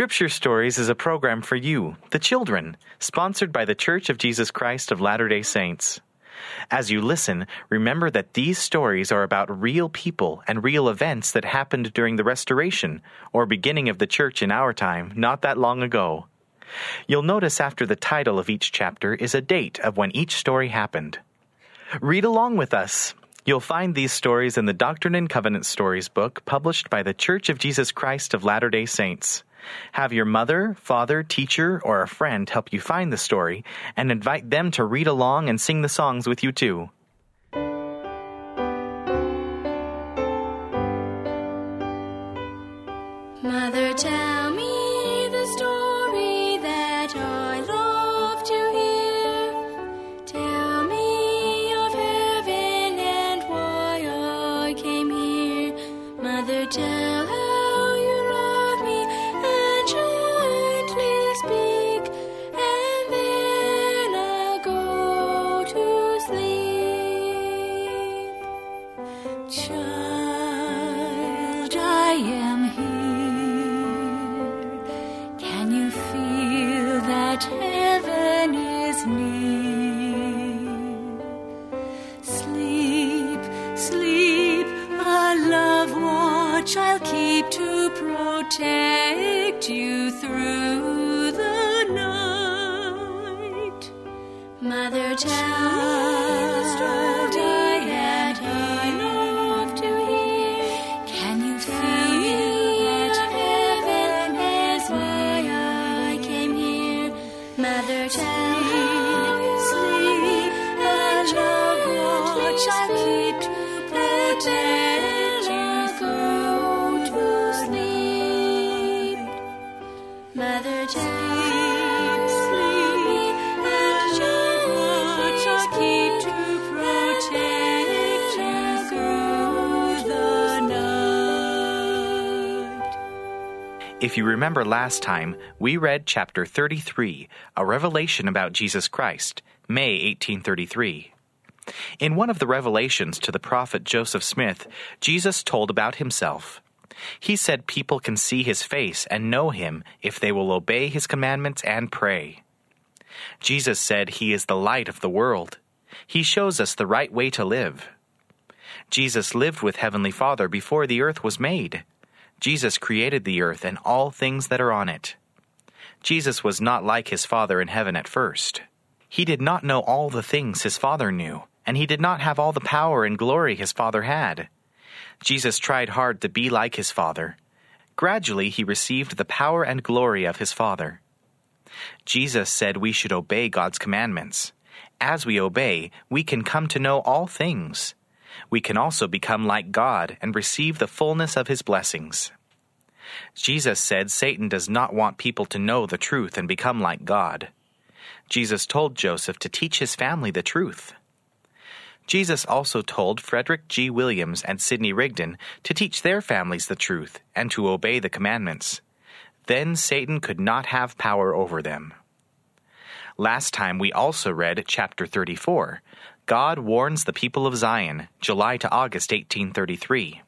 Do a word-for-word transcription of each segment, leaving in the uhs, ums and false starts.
Scripture Stories is a program for you, the children, sponsored by the Church of Jesus Christ of Latter-day Saints. As you listen, remember that these stories are about real people and real events that happened during the Restoration, or beginning of the Church in our time, not that long ago. You'll notice after the title of each chapter is a date of when each story happened. Read along with us. You'll find these stories in the Doctrine and Covenants Stories book published by the Church of Jesus Christ of Latter-day Saints. Have your mother, father, teacher, or a friend help you find the story, and invite them to read along and sing the songs with you too. Mother, tell me the story that I love to hear. Tell me of heaven and why I came here. Mother, tell how you love me and gently speak, and then I'll go to sleep. Child, I am here. Can you feel that heaven is near? Sleep, sleep, a love watch I'll keep to protect you through the night. Mother, tell me the story that I love to hear. Can you feel that heaven is why I came here? Mother, tell me, sleep, a love watch I'll keep to protect you through to sleep. Mother, tell me, a love watch I'll keep to protect you through the night. If you remember last time, we read chapter thirty-three, a revelation about Jesus Christ, May eighteen thirty-three. In one of the revelations to the prophet Joseph Smith, Jesus told about himself. He said people can see his face and know him if they will obey his commandments and pray. Jesus said he is the light of the world. He shows us the right way to live. Jesus lived with Heavenly Father before the earth was made. Jesus created the earth and all things that are on it. Jesus was not like his Father in heaven at first. He did not know all the things his Father knew, and he did not have all the power and glory his Father had. Jesus tried hard to be like his Father. Gradually, he received the power and glory of his Father. Jesus said we should obey God's commandments. As we obey, we can come to know all things. We can also become like God and receive the fullness of his blessings. Jesus said Satan does not want people to know the truth and become like God. Jesus told Joseph to teach his family the truth. Jesus also told Frederick G. Williams and Sidney Rigdon to teach their families the truth and to obey the commandments. Then Satan could not have power over them. Last time we also read chapter thirty-four. God warns the people of Zion, July to August eighteen thirty-three.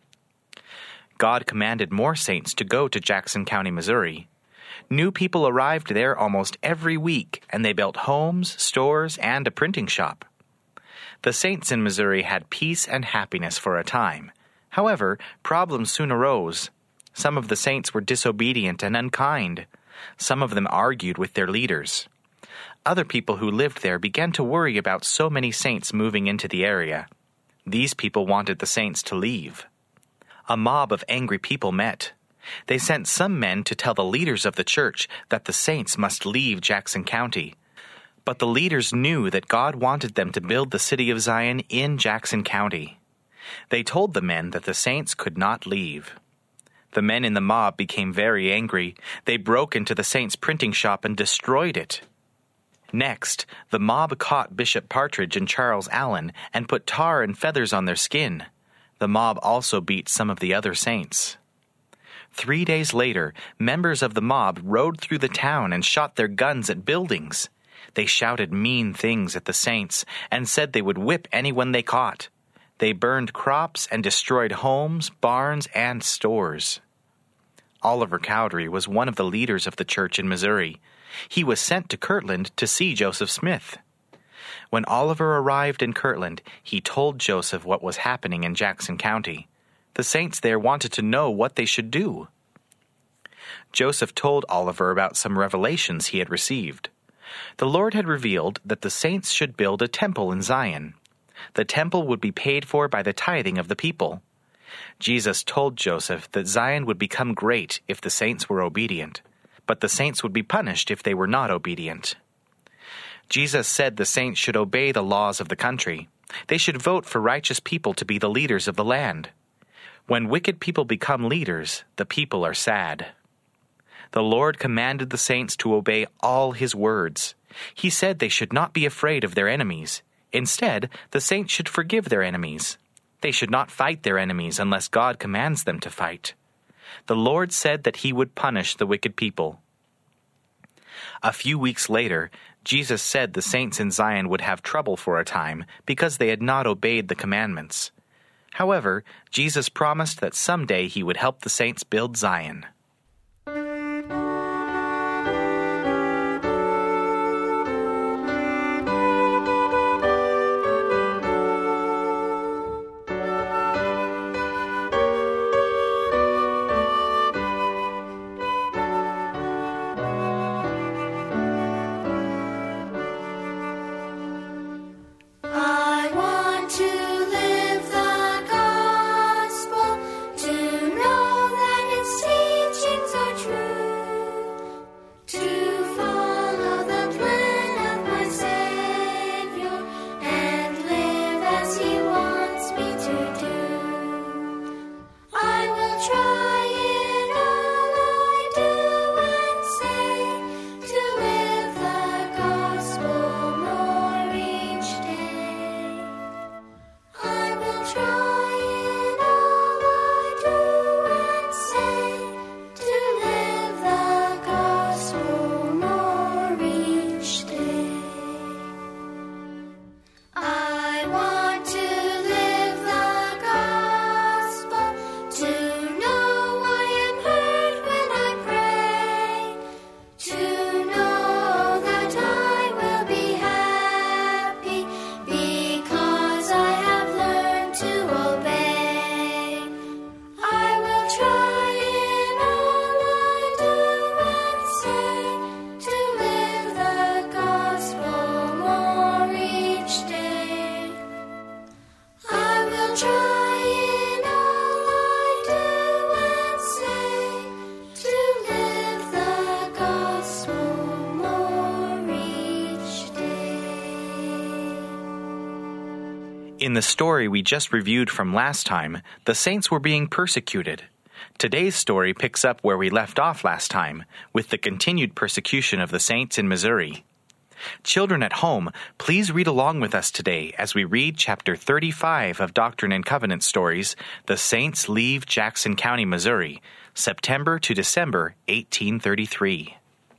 God commanded more saints to go to Jackson County, Missouri. New people arrived there almost every week, and they built homes, stores, and a printing shop. The saints in Missouri had peace and happiness for a time. However, problems soon arose. Some of the saints were disobedient and unkind. Some of them argued with their leaders. Other people who lived there began to worry about so many saints moving into the area. These people wanted the saints to leave. A mob of angry people met. They sent some men to tell the leaders of the church that the saints must leave Jackson County. But the leaders knew that God wanted them to build the city of Zion in Jackson County. They told the men that the saints could not leave. The men in the mob became very angry. They broke into the saints' printing shop and destroyed it. Next, the mob caught Bishop Partridge and Charles Allen and put tar and feathers on their skin. The mob also beat some of the other saints. Three days later, members of the mob rode through the town and shot their guns at buildings. They shouted mean things at the saints and said they would whip anyone they caught. They burned crops and destroyed homes, barns, and stores. Oliver Cowdery was one of the leaders of the church in Missouri. He was sent to Kirtland to see Joseph Smith. When Oliver arrived in Kirtland, he told Joseph what was happening in Jackson County. The saints there wanted to know what they should do. Joseph told Oliver about some revelations he had received. The Lord had revealed that the saints should build a temple in Zion. The temple would be paid for by the tithing of the people. Jesus told Joseph that Zion would become great if the saints were obedient, but the saints would be punished if they were not obedient. Jesus said the saints should obey the laws of the country. They should vote for righteous people to be the leaders of the land. When wicked people become leaders, the people are sad. The Lord commanded the saints to obey all his words. He said they should not be afraid of their enemies. Instead, the saints should forgive their enemies. They should not fight their enemies unless God commands them to fight. The Lord said that he would punish the wicked people. A few weeks later, Jesus said the saints in Zion would have trouble for a time because they had not obeyed the commandments. However, Jesus promised that someday he would help the saints build Zion. In the story we just reviewed from last time, the saints were being persecuted. Today's story picks up where we left off last time, with the continued persecution of the saints in Missouri. Children at home, please read along with us today as we read chapter thirty-five of Doctrine and Covenants Stories, The Saints Leave Jackson County, Missouri, September to December eighteen thirty-three.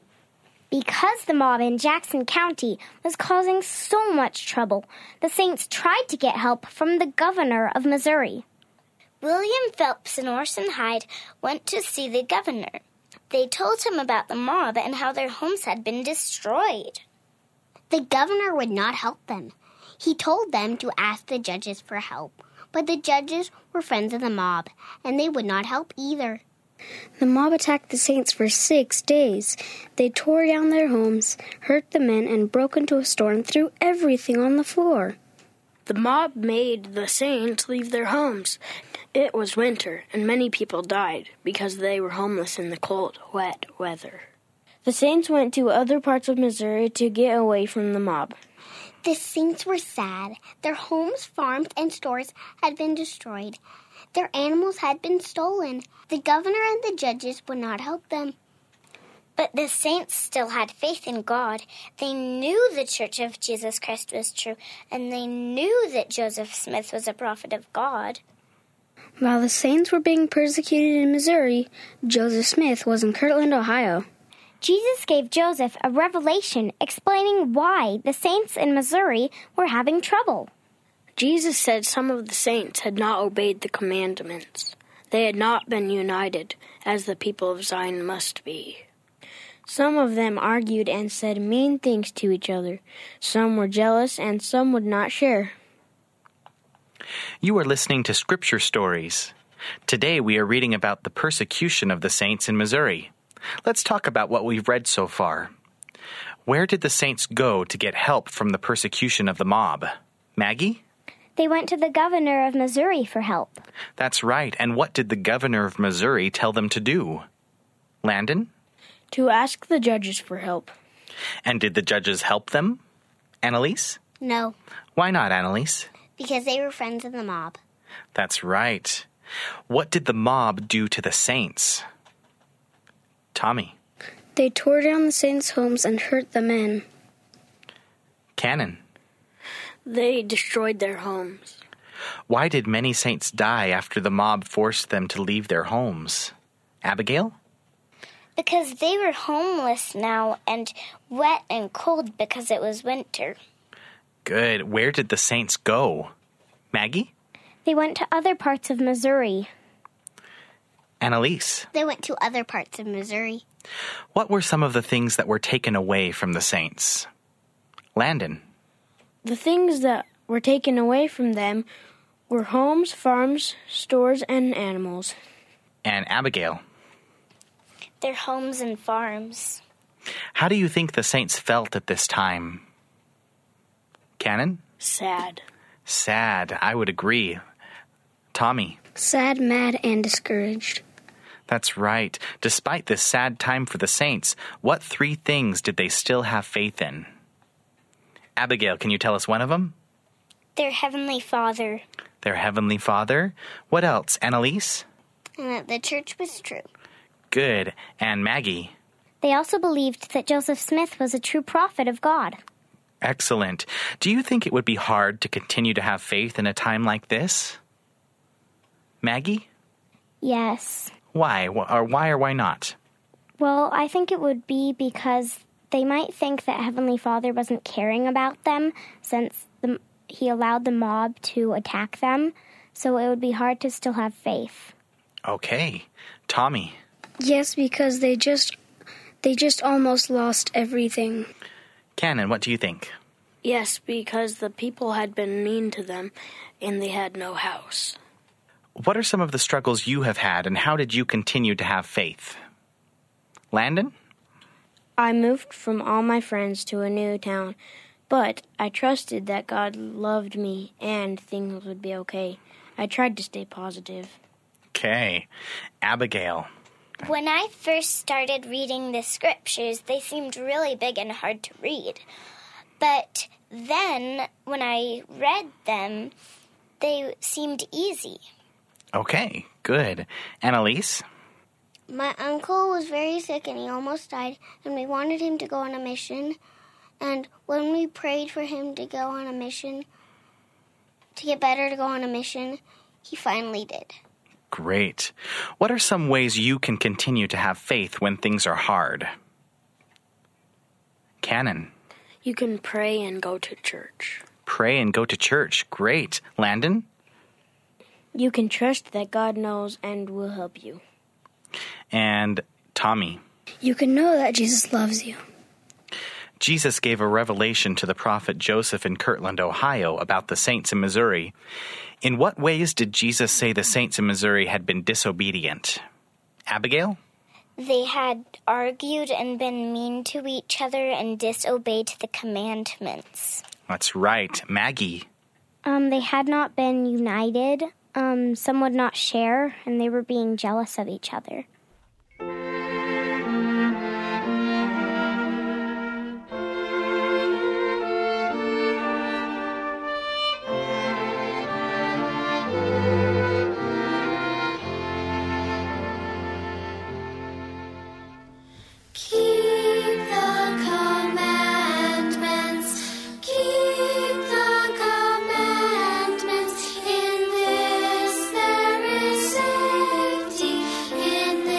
Because the mob in Jackson County was causing so much trouble, the saints tried to get help from the governor of Missouri. William Phelps and Orson Hyde went to see the governor. They told him about the mob and how their homes had been destroyed. The governor would not help them. He told them to ask the judges for help, but the judges were friends of the mob, and they would not help either. The mob attacked the saints for six days. They tore down their homes, hurt the men, and broke into a store and threw everything on the floor. The mob made the saints leave their homes. It was winter, and many people died because they were homeless in the cold, wet weather. The saints went to other parts of Missouri to get away from the mob. The saints were sad. Their homes, farms, and stores had been destroyed. Their animals had been stolen. The governor and the judges would not help them. But the saints still had faith in God. They knew the Church of Jesus Christ was true, and they knew that Joseph Smith was a prophet of God. While the saints were being persecuted in Missouri, Joseph Smith was in Kirtland, Ohio. Jesus gave Joseph a revelation explaining why the saints in Missouri were having trouble. Jesus said some of the saints had not obeyed the commandments. They had not been united, as the people of Zion must be. Some of them argued and said mean things to each other. Some were jealous, and some would not share. You are listening to Scripture Stories. Today we are reading about the persecution of the saints in Missouri. Let's talk about what we've read so far. Where did the saints go to get help from the persecution of the mob? Maggie? They went to the governor of Missouri for help. That's right. And what did the governor of Missouri tell them to do? Landon? To ask the judges for help. And did the judges help them? Annalise? No, Why not, Annalise? because they were friends of the mob. That's right. What did the mob do to the saints? Tommy? They tore down the saints' homes and hurt the men. Cannon? They destroyed their homes. Why did many saints die after the mob forced them to leave their homes? Abigail? Because they were homeless now and wet and cold because it was winter. Good. Where did the saints go? Maggie? They went to other parts of Missouri. Annalise? They went to other parts of Missouri. What were some of the things that were taken away from the saints? Landon? The things that were taken away from them were homes, farms, stores, and animals. And Abigail? Their homes and farms. How do you think the saints felt at this time? Cannon? Sad. Sad. I would agree. Tommy? Sad, mad, and discouraged. That's right. Despite this sad time for the saints, what three things did they still have faith in? Abigail, can you tell us one of them? Their heavenly Father. Their heavenly Father. What else? Annalise? And that the church was true. Good. And Maggie? They also believed that Joseph Smith was a true prophet of God. Excellent. Do you think it would be hard to continue to have faith in a time like this? Maggie? Yes. Why? Or why or why not? Well, I think it would be because they might think that Heavenly Father wasn't caring about them since the, he allowed the mob to attack them, so it would be hard to still have faith. Okay. Tommy? Yes, because they just they just almost lost everything. Cannon, what do you think? Yes, because the people had been mean to them, and they had no house. What are some of the struggles you have had, and how did you continue to have faith? Landon? I moved from all my friends to a new town, but I trusted that God loved me and things would be okay. I tried to stay positive. Okay. Abigail? When I first started reading the scriptures, they seemed really big and hard to read. But then, when I read them, they seemed easy. Okay, good. Annalise? My uncle was very sick and he almost died, and we wanted him to go on a mission. And when we prayed for him to go on a mission, to get better to go on a mission, he finally did. Great. What are some ways you can continue to have faith when things are hard? Cannon? You can pray and go to church. Pray and go to church. Great. Landon? You can trust that God knows and will help you. And Tommy? You can know that Jesus loves you. Jesus gave a revelation to the prophet Joseph in Kirtland, Ohio, about the saints in Missouri. In what ways did Jesus say the saints in Missouri had been disobedient? Abigail? They had argued and been mean to each other and disobeyed the commandments. That's right. Maggie? Um, they had not been united. Um, some would not share, and they were being jealous of each other. In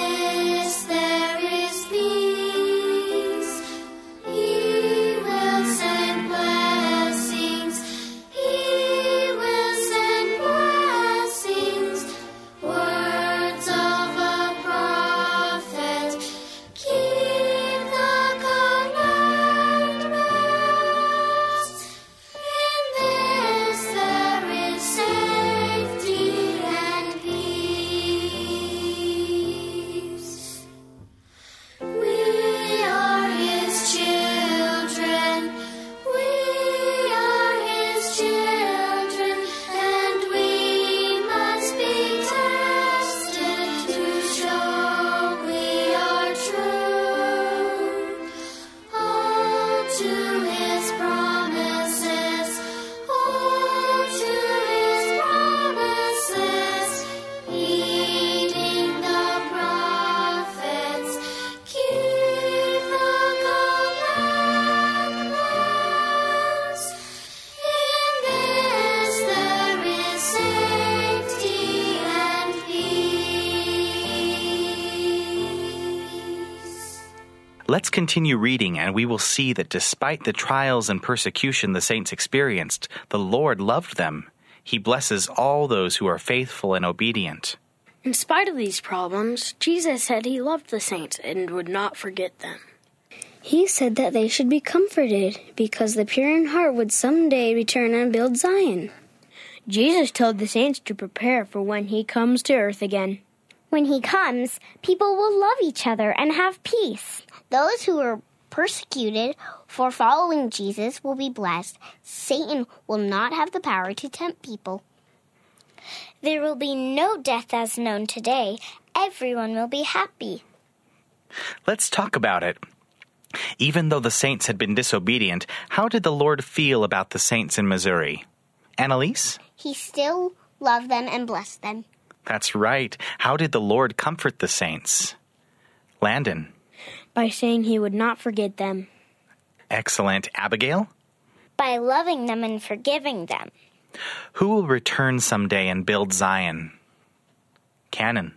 his promises. Hold to his promises. Heeding the prophets. Keep the commandments. In this there is safety and peace. Let's continue reading, and we will see that despite the trials and persecution the saints experienced, the Lord loved them. He blesses all those who are faithful and obedient. In spite of these problems, Jesus said he loved the saints and would not forget them. He said that they should be comforted because the pure in heart would someday return and build Zion. Jesus told the saints to prepare for when he comes to earth again. When he comes, people will love each other and have peace. Those who are persecuted for following Jesus will be blessed. Satan will not have the power to tempt people. There will be no death as known today. Everyone will be happy. Let's talk about it. Even though the saints had been disobedient, how did the Lord feel about the saints in Missouri? Annalise? He still loved them and blessed them. That's right. How did the Lord comfort the saints? Landon? By saying he would not forget them. Excellent. Abigail? By loving them and forgiving them. Who will return someday and build Zion? Cannon?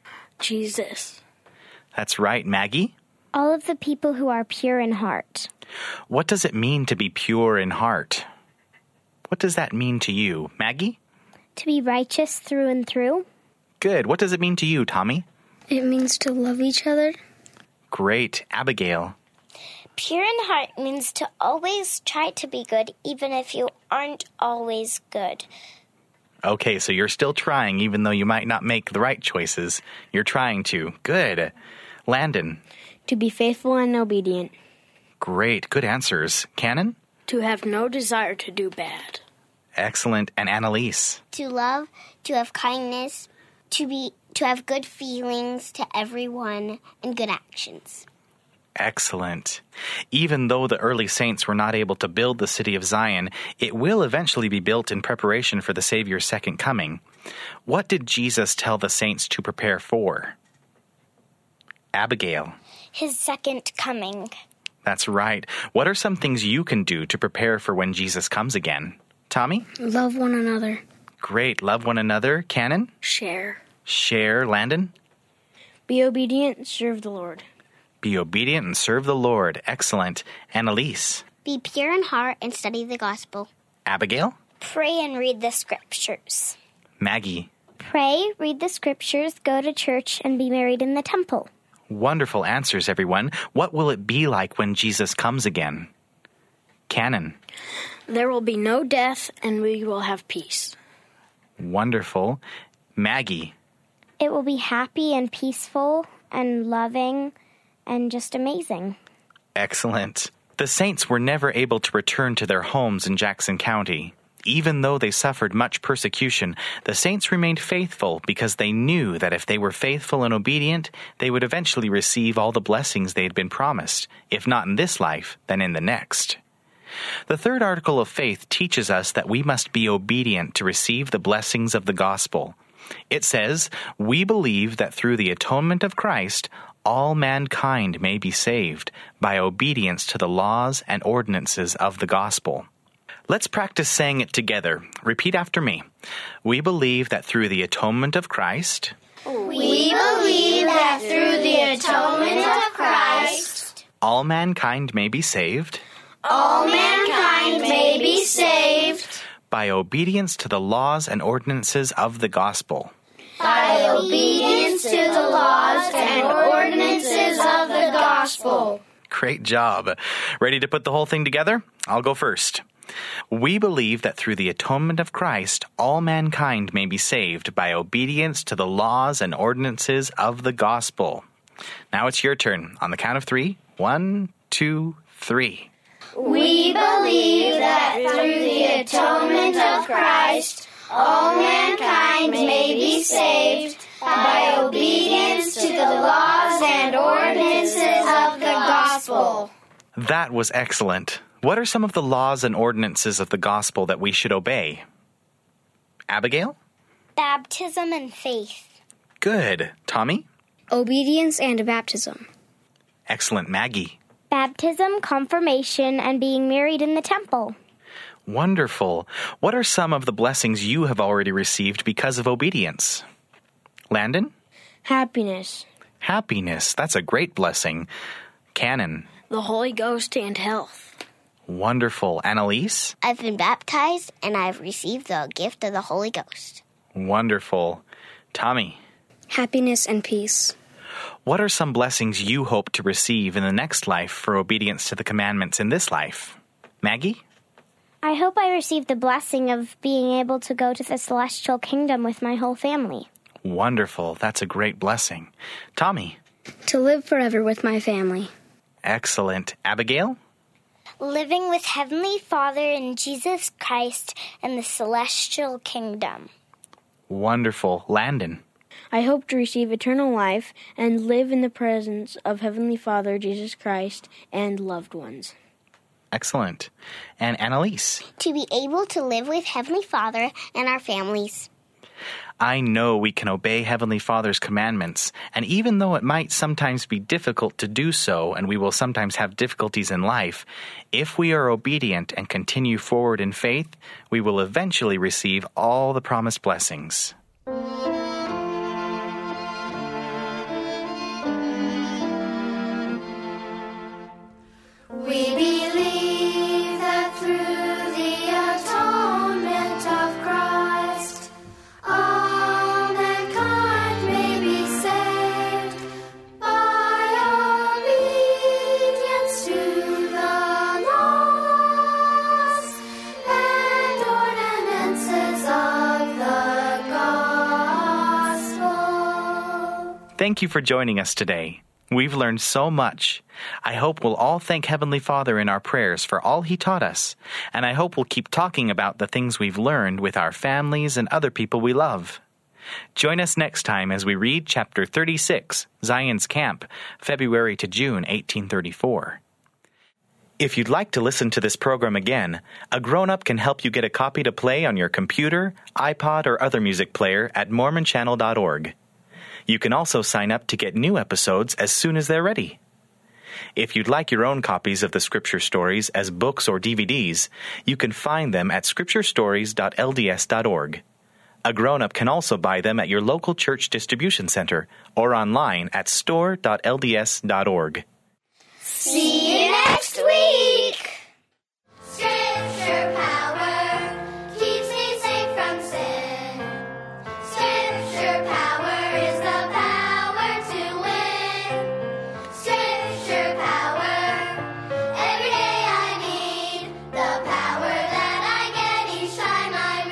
Jesus. That's right. Maggie? All of the people who are pure in heart. What does it mean to be pure in heart? What does that mean to you, Maggie? To be righteous through and through. Good. What does it mean to you, Tommy? It means to love each other. Great. Abigail? Pure in heart means to always try to be good, even if you aren't always good. Okay, so you're still trying, even though you might not make the right choices. You're trying to. Good. Landon? To be faithful and obedient. Great. Good answers. Cannon? To have no desire to do bad. Excellent. And Annalise? To love, to have kindness, to be to have good feelings to everyone, and good actions. Excellent. Even though the early saints were not able to build the city of Zion, it will eventually be built in preparation for the Savior's second coming. What did Jesus tell the saints to prepare for? Abigail? His second coming. That's right. What are some things you can do to prepare for when Jesus comes again? Tommy? Love one another. Great. Love one another. Cannon? Share. Share. Landon? Be obedient, serve the Lord. Be obedient and serve the Lord. Excellent. Annalise? Be pure in heart and study the gospel. Abigail? Pray and read the scriptures. Maggie? Pray, read the scriptures, go to church, and be married in the temple. Wonderful answers, everyone. What will it be like when Jesus comes again? Cannon? There will be no death, and we will have peace. Wonderful. Maggie? It will be happy and peaceful and loving and just amazing. Excellent. The saints were never able to return to their homes in Jackson County. Even though they suffered much persecution, the saints remained faithful because they knew that if they were faithful and obedient, they would eventually receive all the blessings they had been promised, if not in this life, then in the next. The third article of faith teaches us that we must be obedient to receive the blessings of the gospel. It says, "We believe that through the atonement of Christ, all mankind may be saved by obedience to the laws and ordinances of the gospel." Let's practice saying it together. Repeat after me. We believe that through the atonement of Christ, We believe that through the atonement of Christ, all mankind may be saved all mankind may be saved by obedience to the laws and ordinances of the gospel. by obedience to the laws and ordinances of the gospel. Great job. Ready to put the whole thing together? I'll go first. We believe that through the atonement of Christ, all mankind may be saved by obedience to the laws and ordinances of the gospel. Now it's your turn. On the count of three. One, two, three. We believe that through the atonement of Christ, all mankind may be saved by obedience to the laws and ordinances of the gospel. That was excellent. What are some of the laws and ordinances of the gospel that we should obey? Abigail? Baptism and faith. Good. Tommy? Obedience and baptism. Excellent. Maggie? Baptism, confirmation, and being married in the temple. Wonderful. What are some of the blessings you have already received because of obedience? Landon? Happiness. Happiness. That's a great blessing. Cannon? The Holy Ghost and health. Wonderful. Annalise? I've been baptized and I've received the gift of the Holy Ghost. Wonderful. Tommy? Happiness and peace. What are some blessings you hope to receive in the next life for obedience to the commandments in this life? Maggie? I hope I receive the blessing of being able to go to the celestial kingdom with my whole family. Wonderful. That's a great blessing. Tommy? To live forever with my family. Excellent. Abigail? Living with Heavenly Father in Jesus Christ and the celestial kingdom. Wonderful. Landon? I hope to receive eternal life and live in the presence of Heavenly Father, Jesus Christ, and loved ones. Excellent. And Annalise? To be able to live with Heavenly Father and our families. I know we can obey Heavenly Father's commandments, and even though it might sometimes be difficult to do so, and we will sometimes have difficulties in life, if we are obedient and continue forward in faith, we will eventually receive all the promised blessings. We believe that through the atonement of Christ, all mankind may be saved by obedience to the laws and ordinances of the gospel. Thank you for joining us today. We've learned so much. I hope we'll all thank Heavenly Father in our prayers for all He taught us, and I hope we'll keep talking about the things we've learned with our families and other people we love. Join us next time as we read Chapter thirty-six, Zion's Camp, February to June eighteen thirty-four. If you'd like to listen to this program again, a grown-up can help you get a copy to play on your computer, iPod, or other music player at mormon channel dot org. You can also sign up to get new episodes as soon as they're ready. If you'd like your own copies of the Scripture Stories as books or D V Ds, you can find them at scripture stories dot l d s dot org. A grown-up can also buy them at your local church distribution center or online at store dot l d s dot org. See you next week! Scripture power keeps me safe from sin. Scripture power is the power to win. Scripture power, every day I need the power that I get each time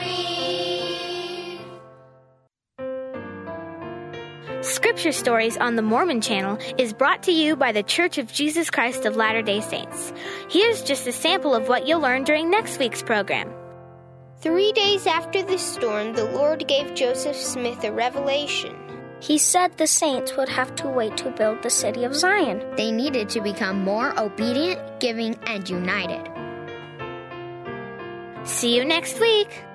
I read. Scripture Stories on the Mormon Channel is brought to you by the Church of Jesus Christ of Latter-day Saints. Here's just a sample of what you'll learn during next week's program. Three days after the storm, the Lord gave Joseph Smith a revelation. He said the saints would have to wait to build the city of Zion. They needed to become more obedient, giving, and united. See you next week.